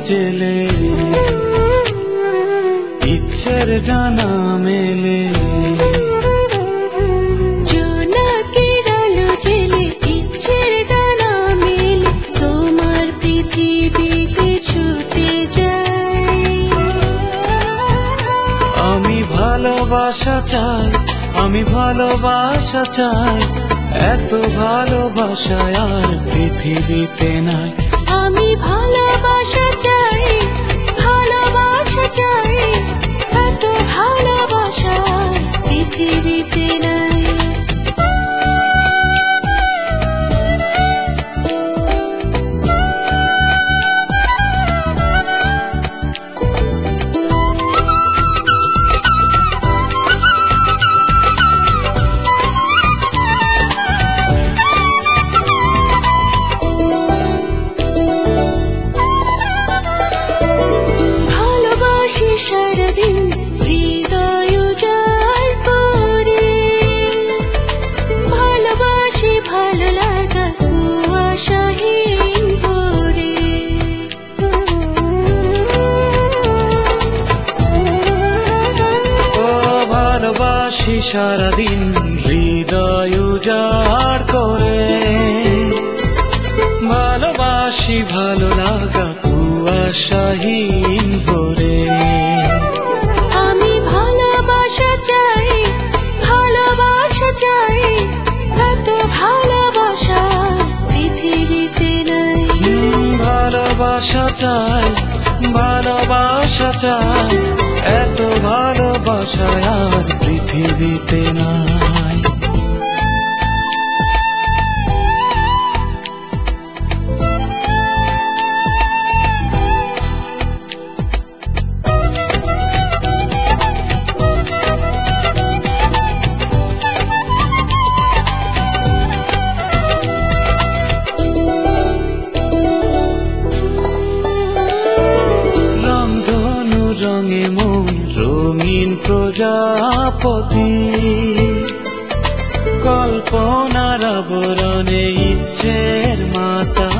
জেলে ইচ্ছের ডানা মেলে। জোনাকের আলো জেলে ইচ্ছের ডানা মেলে, তোমার পৃথিবীতে ছুটে যায়। আমি ভালোবাসা চাই, আমি ভালোবাসা চাই, এত ভালোবাসায় আর পৃথিবীতে নাই। আমি ভালোবাসা চাই, ভালোবাসা চাই, এত ভালোবাসা পৃথিবীতে নাই। সারাদিন হৃদয় উজাড় করে ভালোবাসি, ভালো লাগা কুয়াশাহীন ভরে। ও ভালোবাসি সারাদিন হৃদয় উজাড় করে, ভালোবাসি ভালো লাগা কুয়াশাহীন ভরে। আমি ভালোবাসা চাই, ভালোবাসা চাই, এত ভালোবাসা পৃথিবীতে নাই। ভালোবাসা চাই, ভালোবাসা চাই, এত ভালোবাসা আর পৃথিবীতে নাই। রঙে মন রঙিন প্রজাপতি, কল্পনার আবরণে ইচ্ছের মাতা।